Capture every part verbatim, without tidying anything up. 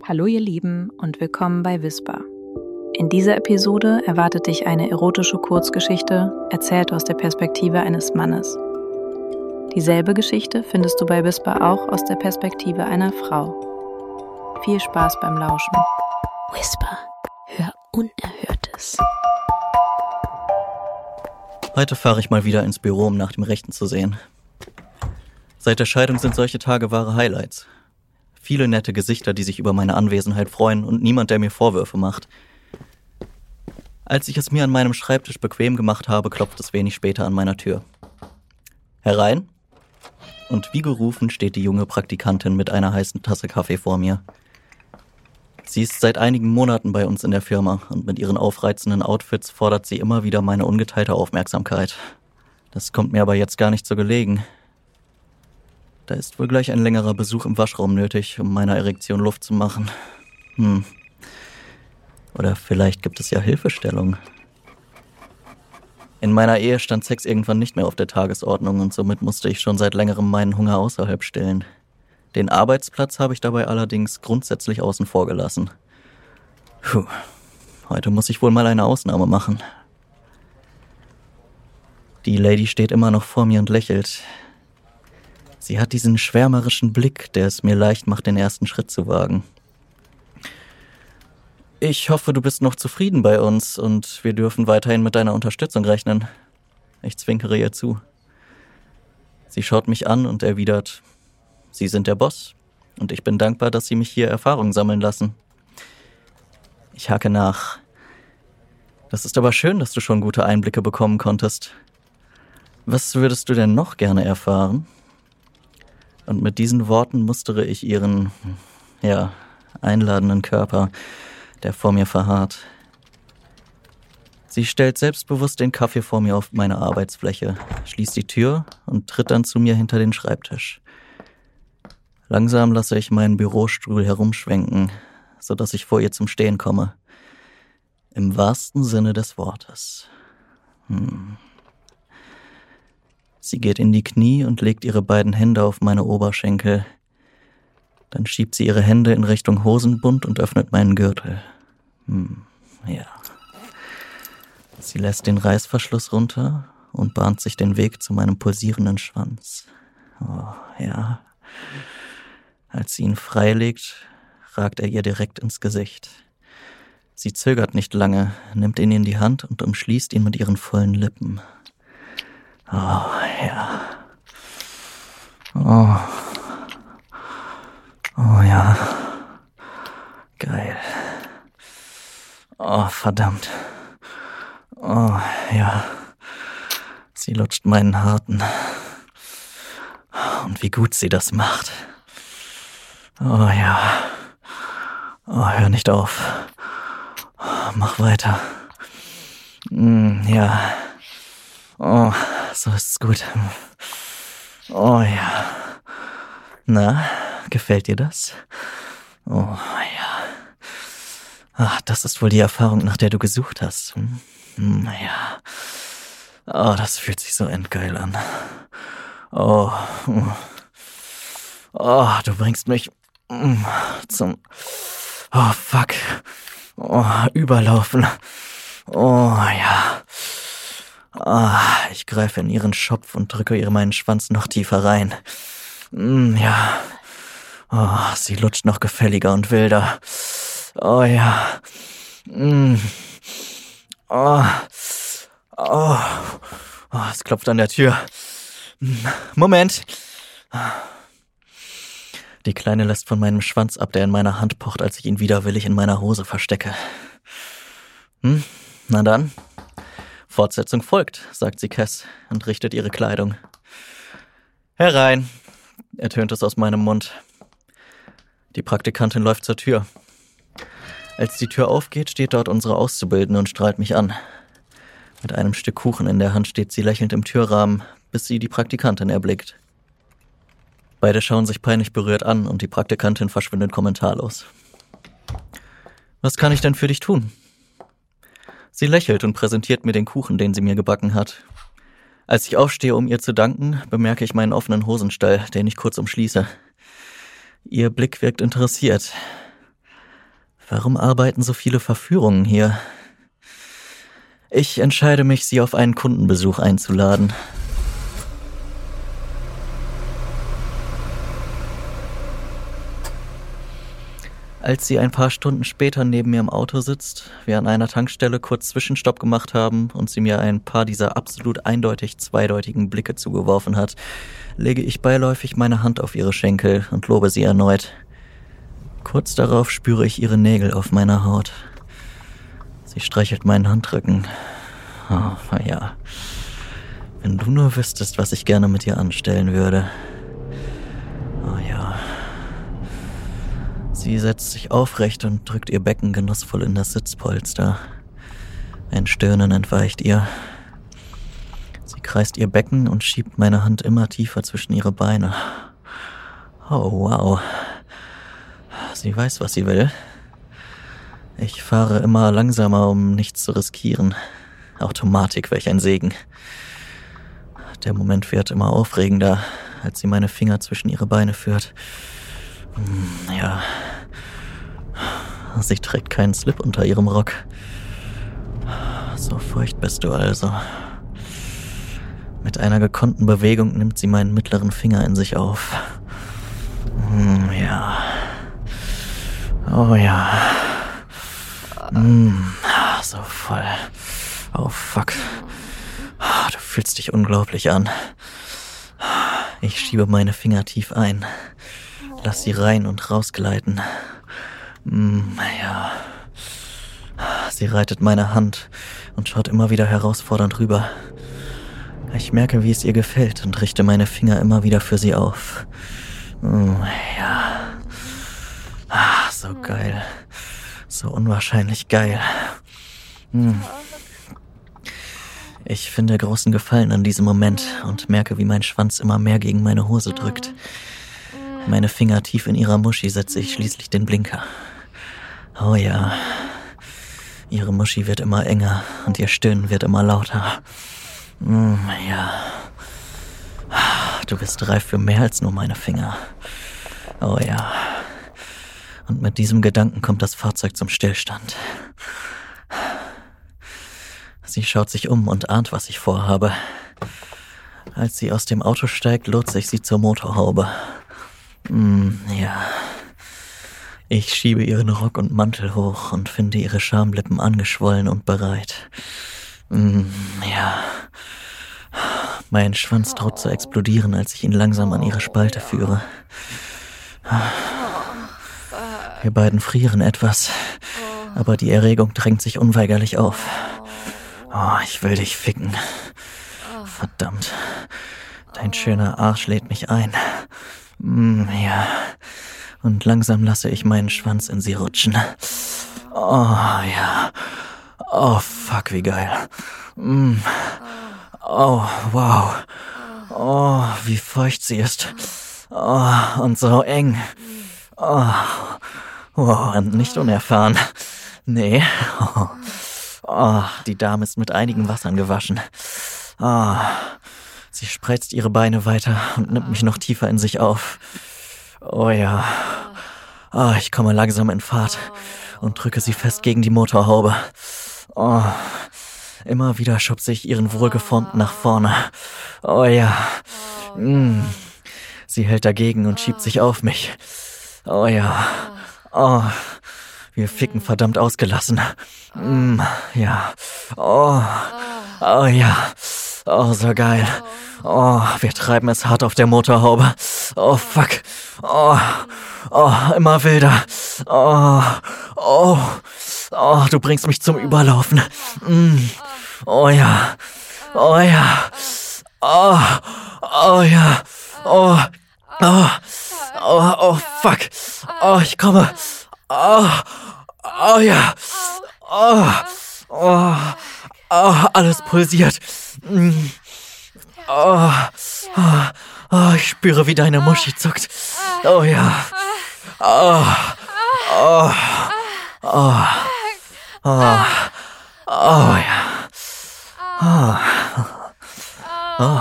Hallo ihr Lieben und willkommen bei Whisper. In dieser Episode erwartet dich eine erotische Kurzgeschichte, erzählt aus der Perspektive eines Mannes. Dieselbe Geschichte findest du bei Whisper auch aus der Perspektive einer Frau. Viel Spaß beim Lauschen. Whisper, hör Unerhörtes. Heute fahre ich mal wieder ins Büro, um nach dem Rechten zu sehen. Seit der Scheidung sind solche Tage wahre Highlights. Viele nette Gesichter, die sich über meine Anwesenheit freuen und niemand, der mir Vorwürfe macht. Als ich es mir an meinem Schreibtisch bequem gemacht habe, klopft es wenig später an meiner Tür. Herein? Und wie gerufen steht die junge Praktikantin mit einer heißen Tasse Kaffee vor mir. Sie ist seit einigen Monaten bei uns in der Firma und mit ihren aufreizenden Outfits fordert sie immer wieder meine ungeteilte Aufmerksamkeit. Das kommt mir aber jetzt gar nicht so gelegen. Da ist wohl gleich ein längerer Besuch im Waschraum nötig, um meiner Erektion Luft zu machen. Hm. Oder vielleicht gibt es ja Hilfestellung. In meiner Ehe stand Sex irgendwann nicht mehr auf der Tagesordnung und somit musste ich schon seit längerem meinen Hunger außerhalb stillen. Den Arbeitsplatz habe ich dabei allerdings grundsätzlich außen vor gelassen. Puh, heute muss ich wohl mal eine Ausnahme machen. Die Lady steht immer noch vor mir und lächelt. Sie hat diesen schwärmerischen Blick, der es mir leicht macht, den ersten Schritt zu wagen. Ich hoffe, du bist noch zufrieden bei uns und wir dürfen weiterhin mit deiner Unterstützung rechnen. Ich zwinkere ihr zu. Sie schaut mich an und erwidert, Sie sind der Boss und ich bin dankbar, dass Sie mich hier Erfahrung sammeln lassen. Ich hake nach. Das ist aber schön, dass du schon gute Einblicke bekommen konntest. Was würdest du denn noch gerne erfahren? Und mit diesen Worten mustere ich ihren, ja, einladenden Körper, der vor mir verharrt. Sie stellt selbstbewusst den Kaffee vor mir auf meine Arbeitsfläche, schließt die Tür und tritt dann zu mir hinter den Schreibtisch. Langsam lasse ich meinen Bürostuhl herumschwenken, sodass ich vor ihr zum Stehen komme. Im wahrsten Sinne des Wortes. Hm. Sie geht in die Knie und legt ihre beiden Hände auf meine Oberschenkel. Dann schiebt sie ihre Hände in Richtung Hosenbund und öffnet meinen Gürtel. Hm, ja. Sie lässt den Reißverschluss runter und bahnt sich den Weg zu meinem pulsierenden Schwanz. Oh, ja. Als sie ihn freilegt, ragt er ihr direkt ins Gesicht. Sie zögert nicht lange, nimmt ihn in die Hand und umschließt ihn mit ihren vollen Lippen. Oh, ja. Oh. Oh, ja. Geil. Oh, verdammt. Oh, ja. Sie lutscht meinen harten. Und wie gut sie das macht. Oh, ja. Oh, hör nicht auf. Mach weiter. Mm, ja. Oh, so ist's gut. Oh ja. Na, gefällt dir das? Oh ja. Ach, das ist wohl die Erfahrung, nach der du gesucht hast. Hm? Naja. Oh, das fühlt sich so endgeil an. Oh. Oh, du bringst mich zum... Oh, fuck. Oh, überlaufen. Oh ja. Ah, ich greife in ihren Schopf und drücke ihr meinen Schwanz noch tiefer rein. Mm, ja. Oh, sie lutscht noch gefälliger und wilder. Oh ja. Mm. Oh. Oh. Oh, es klopft an der Tür. Moment. Die Kleine lässt von meinem Schwanz ab, der in meiner Hand pocht, als ich ihn widerwillig in meiner Hose verstecke. Hm? Na dann. Fortsetzung folgt, sagt sie Cass und richtet ihre Kleidung. Herein, ertönt es aus meinem Mund. Die Praktikantin läuft zur Tür. Als die Tür aufgeht, steht dort unsere Auszubildende und strahlt mich an. Mit einem Stück Kuchen in der Hand steht sie lächelnd im Türrahmen, bis sie die Praktikantin erblickt. Beide schauen sich peinlich berührt an und die Praktikantin verschwindet kommentarlos. Was kann ich denn für dich tun? Sie lächelt und präsentiert mir den Kuchen, den sie mir gebacken hat. Als ich aufstehe, um ihr zu danken, bemerke ich meinen offenen Hosenstall, den ich kurz umschließe. Ihr Blick wirkt interessiert. Warum arbeiten so viele Verführungen hier? Ich entscheide mich, sie auf einen Kundenbesuch einzuladen. Als sie ein paar Stunden später neben mir im Auto sitzt, wir an einer Tankstelle kurz Zwischenstopp gemacht haben und sie mir ein paar dieser absolut eindeutig zweideutigen Blicke zugeworfen hat, lege ich beiläufig meine Hand auf ihre Schenkel und lobe sie erneut. Kurz darauf spüre ich ihre Nägel auf meiner Haut. Sie streichelt meinen Handrücken. Oh, ja. Wenn du nur wüsstest, was ich gerne mit dir anstellen würde. Oh ja. Sie setzt sich aufrecht und drückt ihr Becken genussvoll in das Sitzpolster. Ein Stöhnen entweicht ihr. Sie kreist ihr Becken und schiebt meine Hand immer tiefer zwischen ihre Beine. Oh, wow. Sie weiß, was sie will. Ich fahre immer langsamer, um nichts zu riskieren. Automatik, welch ein Segen. Der Moment wird immer aufregender, als sie meine Finger zwischen ihre Beine führt. Ja. Sie trägt keinen Slip unter ihrem Rock. So feucht bist du also. Mit einer gekonnten Bewegung nimmt sie meinen mittleren Finger in sich auf. Ja. Oh ja. So voll. Oh fuck. Du fühlst dich unglaublich an. Ich schiebe meine Finger tief ein. Lass sie rein und rausgleiten. Mm, ja. Sie reitet meine Hand und schaut immer wieder herausfordernd rüber. Ich merke, wie es ihr gefällt und richte meine Finger immer wieder für sie auf. Mm, ja. Ah, so geil. So unwahrscheinlich geil. Mm. Ich finde großen Gefallen an diesem Moment und merke, wie mein Schwanz immer mehr gegen meine Hose drückt. Meine Finger tief in ihrer Muschi setze ich schließlich den Blinker. Oh ja. Ihre Muschi wird immer enger und ihr Stöhnen wird immer lauter. Mm, ja. Du bist reif für mehr als nur meine Finger. Oh ja. Und mit diesem Gedanken kommt das Fahrzeug zum Stillstand. Sie schaut sich um und ahnt, was ich vorhabe. Als sie aus dem Auto steigt, lotse ich sie zur Motorhaube. Mm, ja. Ich schiebe ihren Rock und Mantel hoch und finde ihre Schamlippen angeschwollen und bereit. Mm, ja. Mein Schwanz droht zu explodieren, als ich ihn langsam an ihre Spalte führe. Wir beiden frieren etwas, aber die Erregung drängt sich unweigerlich auf. Oh, ich will dich ficken. Verdammt. Dein schöner Arsch lädt mich ein. Mm, ja. Und langsam lasse ich meinen Schwanz in sie rutschen. Oh, ja. Oh, fuck, wie geil. Mm. Oh, wow. Oh, wie feucht sie ist. Oh, und so eng. Oh, wow, und nicht unerfahren. Nee. Oh. Oh, die Dame ist mit einigen Wassern gewaschen. Oh, sie spreizt ihre Beine weiter und nimmt mich noch tiefer in sich auf. Oh ja. Oh, ich komme langsam in Fahrt und drücke sie fest gegen die Motorhaube. Oh, immer wieder schubse ich ihren wohlgeformten nach vorne. Oh ja. Mm. Sie hält dagegen und schiebt sich auf mich. Oh ja. Oh. Wir ficken verdammt ausgelassen. Mm, ja. Oh. Oh ja. Oh, so geil. Oh, wir treiben es hart auf der Motorhaube. Oh, fuck. Oh. Oh, immer wilder. Oh. Oh. Oh, du bringst mich zum Überlaufen. Mm. Oh ja. Oh ja. Oh. Oh ja. Oh. Oh. Oh, oh, fuck. Oh, ich komme. Oh, oh ja. Oh, oh, oh, alles pulsiert. Oh, oh, oh, ich spüre, wie deine Muschi zuckt. Oh ja. Oh, oh, oh, oh, oh ja. Oh, oh.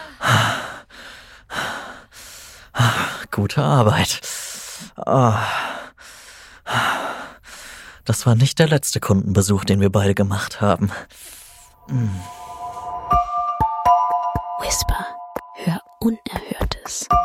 Gute Arbeit. Oh. Das war nicht der letzte Kundenbesuch, den wir beide gemacht haben. Hm. Whisper, hör Unerhörtes.